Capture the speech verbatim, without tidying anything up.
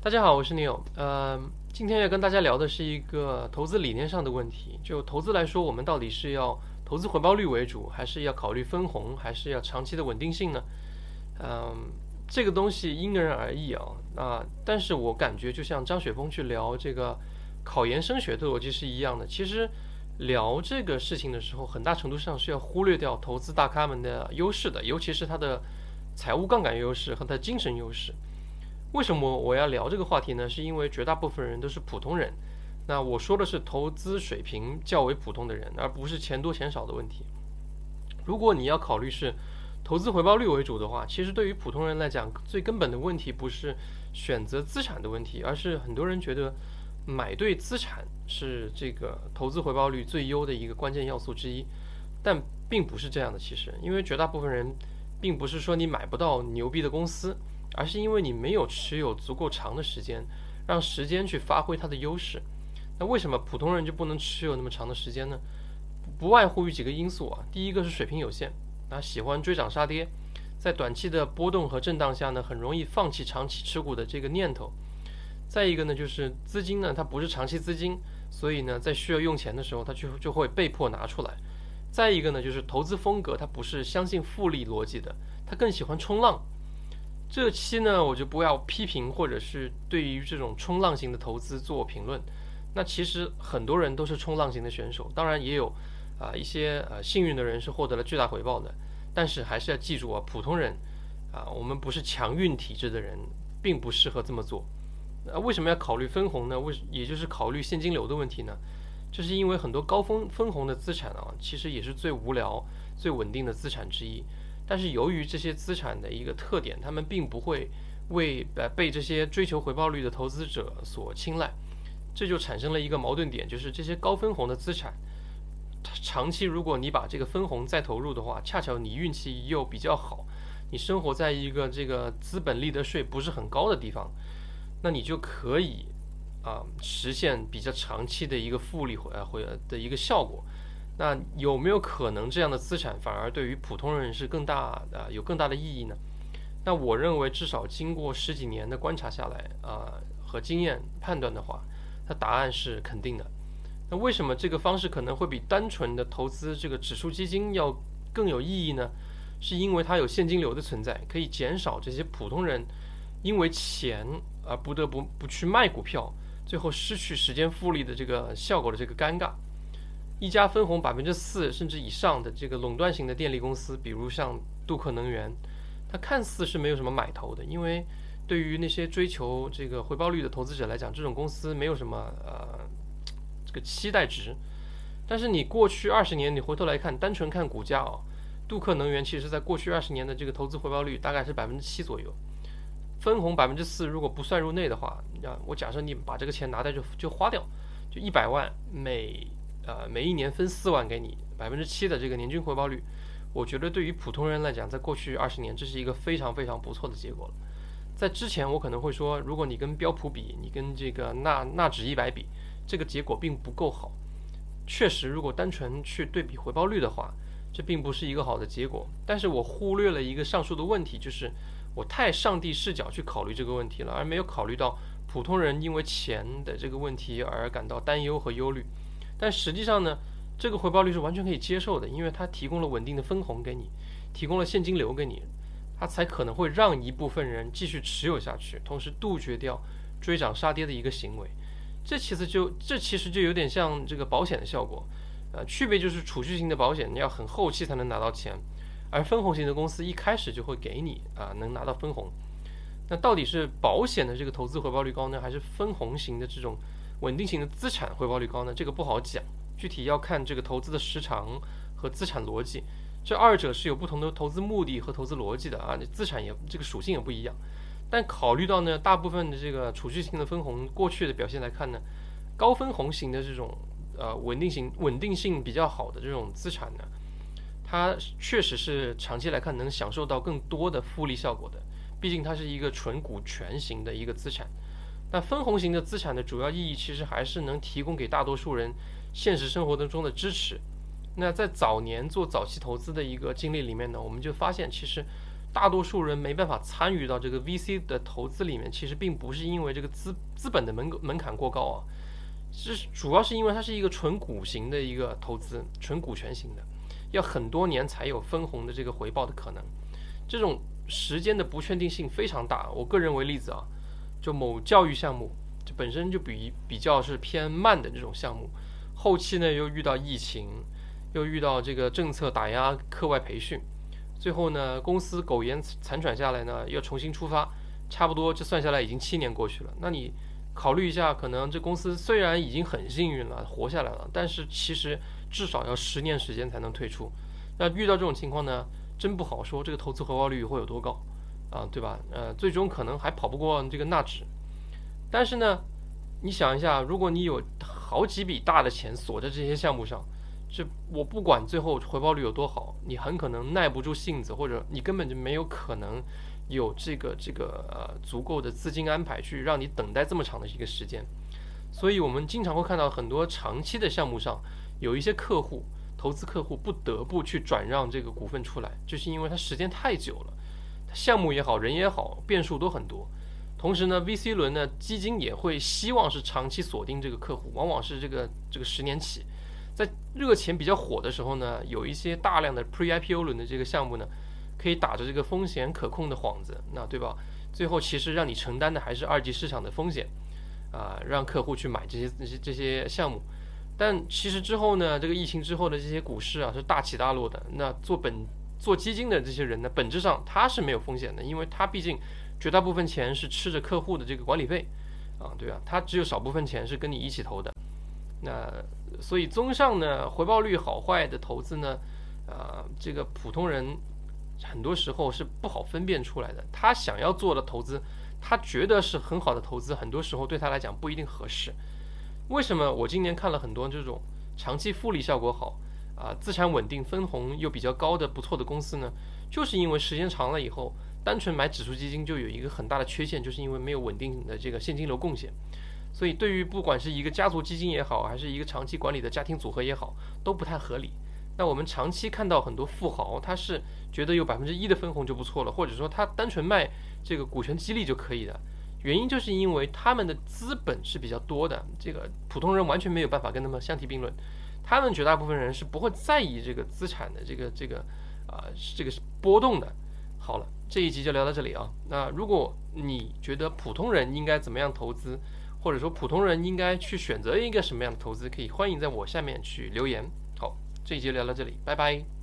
大家好，我是 Neil。呃，今天要跟大家聊的是一个投资理念上的问题。就投资来说，我们到底是要投资回报率为主，还是要考虑分红，还是要长期的稳定性呢？嗯，这个东西因人而异啊。啊，但是我感觉就像张雪峰去聊这个考研升学的逻辑是一样的。其实聊这个事情的时候，很大程度上是要忽略掉投资大咖们的优势的，尤其是他的财务杠杆优势和他的精神优势。为什么我要聊这个话题呢？是因为绝大部分人都是普通人。那我说的是投资水平较为普通的人，而不是钱多钱少的问题。如果你要考虑是投资回报率为主的话，其实对于普通人来讲，最根本的问题不是选择资产的问题，而是很多人觉得买对资产是这个投资回报率最优的一个关键要素之一。但并不是这样的，其实，因为绝大部分人并不是说你买不到牛逼的公司，而是因为你没有持有足够长的时间，让时间去发挥它的优势。那为什么普通人就不能持有那么长的时间呢？不外乎于几个因素啊。第一个是水平有限，啊，喜欢追涨杀跌，在短期的波动和震荡下呢，很容易放弃长期持股的这个念头。再一个呢，就是资金呢，它不是长期资金，所以呢，在需要用钱的时候，它就就会被迫拿出来。再一个呢，就是投资风格它不是相信复利逻辑的，它更喜欢冲浪。这期呢，我就不要批评或者是对于这种冲浪型的投资做评论。那其实很多人都是冲浪型的选手，当然也有啊、呃、一些呃幸运的人是获得了巨大回报的。但是还是要记住啊，普通人啊，我们不是强运体质的人，并不适合这么做。那为什么要考虑分红呢？为也就是考虑现金流的问题呢？这是因为很多高分分红的资产啊，其实也是最无聊、最稳定的资产之一。但是由于这些资产的一个特点，他们并不会为呃被这些追求回报率的投资者所青睐，这就产生了一个矛盾点，就是这些高分红的资产，长期如果你把这个分红再投入的话，恰巧你运气又比较好，你生活在一个这个资本利得税不是很高的地方，那你就可以啊、呃、实现比较长期的一个复利回回的一个效果。那有没有可能这样的资产反而对于普通人是更大的、呃、有更大的意义呢？那我认为至少经过十几年的观察下来啊、呃、和经验判断的话，它答案是肯定的。那为什么这个方式可能会比单纯的投资这个指数基金要更有意义呢？是因为它有现金流的存在，可以减少这些普通人因为钱而不得不不去卖股票，最后失去时间复利的这个效果的这个尴尬。一家分红百分之四甚至以上的这个垄断型的电力公司，比如像杜克能源，它看似是没有什么买头的，因为对于那些追求这个回报率的投资者来讲，这种公司没有什么呃这个期待值。但是你过去二十年，你回头来看，单纯看股价哦，杜克能源其实在过去二十年的这个投资回报率大概是百分之七左右，分红百分之四，如果不算入内的话，啊，我假设你把这个钱拿来就就花掉，就一百万每。呃，每一年分四万给你，百分之七的这个年均回报率，我觉得对于普通人来讲，在过去二十年，这是一个非常非常不错的结果了。在之前，我可能会说，如果你跟标普比，你跟这个纳纳指一百比，这个结果并不够好。确实，如果单纯去对比回报率的话，这并不是一个好的结果。但是我忽略了一个上述的问题，就是我太上帝视角去考虑这个问题了，而没有考虑到普通人因为钱的这个问题而感到担忧和忧虑。但实际上呢，这个回报率是完全可以接受的，因为它提供了稳定的分红给你，提供了现金流给你，它才可能会让一部分人继续持有下去，同时杜绝掉追涨杀跌的一个行为。这其实就这其实就有点像这个保险的效果，呃，区别就是储蓄型的保险你要很后期才能拿到钱，而分红型的公司一开始就会给你啊、呃、能拿到分红。那到底是保险的这个投资回报率高呢，还是分红型的这种稳定型的资产回报率高呢？这个不好讲，具体要看这个投资的时长和资产逻辑，这二者是有不同的投资目的和投资逻辑的啊，资产也这个属性也不一样。但考虑到呢，大部分的这个储蓄型的分红过去的表现来看呢，高分红型的这种呃稳定型稳定性比较好的这种资产呢，它确实是长期来看能享受到更多的复利效果的，毕竟它是一个纯股权型的一个资产。那分红型的资产的主要意义其实还是能提供给大多数人现实生活当中的支持。那在早年做早期投资的一个经历里面呢，我们就发现其实大多数人没办法参与到这个 V C 的投资里面，其实并不是因为这个资资本的门门槛过高啊，是主要是因为它是一个纯股型的一个投资，纯股权型的，要很多年才有分红的这个回报的可能，这种时间的不确定性非常大。我个人为例子啊，就某教育项目，这本身就比比较是偏慢的这种项目，后期呢又遇到疫情，又遇到这个政策打压课外培训，最后呢公司苟延残喘下来呢，要重新出发，差不多这算下来已经七年过去了。那你考虑一下，可能这公司虽然已经很幸运了，活下来了，但是其实至少要十年时间才能退出。那遇到这种情况呢，真不好说这个投资回报率会有多高啊，对吧？呃，最终可能还跑不过这个纳指。但是呢，你想一下，如果你有好几笔大的钱锁在这些项目上，这我不管最后回报率有多好，你很可能耐不住性子，或者你根本就没有可能有这个这个呃足够的资金安排去让你等待这么长的一个时间。所以我们经常会看到很多长期的项目上，有一些客户投资客户不得不去转让这个股份出来，就是因为它时间太久了，项目也好，人也好，变数都很多。同时呢 ，V C 轮呢，基金也会希望是长期锁定这个客户，往往是这个这个十年起。在热钱比较火的时候呢，有一些大量的 Pre-I P O 轮的这个项目呢，可以打着这个风险可控的幌子，那对吧？最后其实让你承担的还是二级市场的风险，啊、呃，让客户去买这些这些这些项目。但其实之后呢，这个疫情之后的这些股市啊是大起大落的。那做本做基金的这些人呢，本质上他是没有风险的，因为他毕竟绝大部分钱是吃着客户的这个管理费，啊，对吧？他只有少部分钱是跟你一起投的。那所以综上呢，回报率好坏的投资呢，呃，这个普通人很多时候是不好分辨出来的。他想要做的投资，他觉得是很好的投资，很多时候对他来讲不一定合适。为什么我今年看了很多这种长期复利效果好啊、呃，资产稳定、分红又比较高的不错的公司呢？就是因为时间长了以后，单纯买指数基金就有一个很大的缺陷，就是因为没有稳定的这个现金流贡献。所以对于不管是一个家族基金也好，还是一个长期管理的家庭组合也好，都不太合理。那我们长期看到很多富豪，他是觉得有百分之一的分红就不错了，或者说他单纯卖这个股权激励就可以的。原因就是因为他们的资本是比较多的，这个普通人完全没有办法跟他们相提并论。他们绝大部分人是不会在意这个资产的这个这个啊、呃、这个波动的。好了，这一集就聊到这里啊。那如果你觉得普通人应该怎么样投资，或者说普通人应该去选择一个什么样的投资，可以欢迎在我下面去留言。好，这一集聊到这里，拜拜。